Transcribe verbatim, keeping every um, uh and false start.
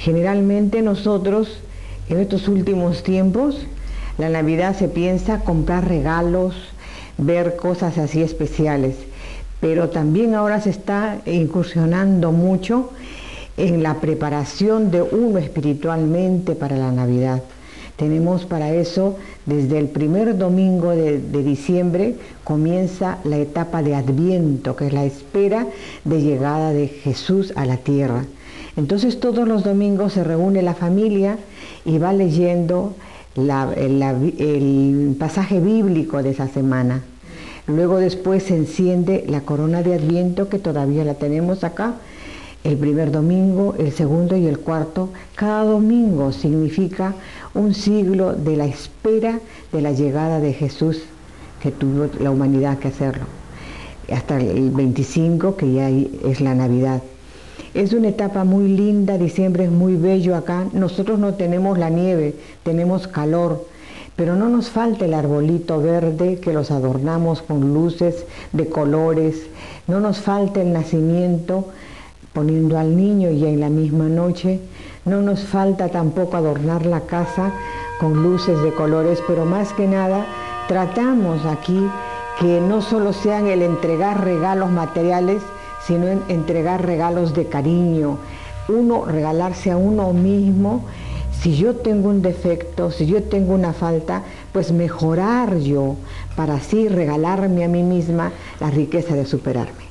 Generalmente nosotros, en estos últimos tiempos, la Navidad se piensa comprar regalos, ver cosas así especiales, pero también ahora se está incursionando mucho en la preparación de uno espiritualmente para la Navidad. Tenemos para eso, desde el primer domingo de, de diciembre, comienza la etapa de Adviento, que es la espera de llegada de Jesús a la tierra. Entonces todos los domingos se reúne la familia y va leyendo la, la, el pasaje bíblico de esa semana. Luego después se enciende la corona de Adviento, que todavía la tenemos acá, el primer domingo, el segundo y el cuarto. Cada domingo significa un siglo de la espera de la llegada de Jesús, que tuvo la humanidad que hacerlo, hasta el veinticinco, que ya es la Navidad. Es una etapa muy linda, diciembre es muy bello acá. Nosotros no tenemos la nieve, tenemos calor, pero no nos falta el arbolito verde que los adornamos con luces de colores, no nos falta el nacimiento poniendo al niño ya en la misma noche, no nos falta tampoco adornar la casa con luces de colores, pero más que nada tratamos aquí que no solo sean el entregar regalos materiales, sino en entregar regalos de cariño, uno regalarse a uno mismo. Si yo tengo un defecto, si yo tengo una falta, pues mejorar yo, para así regalarme a mí misma la riqueza de superarme.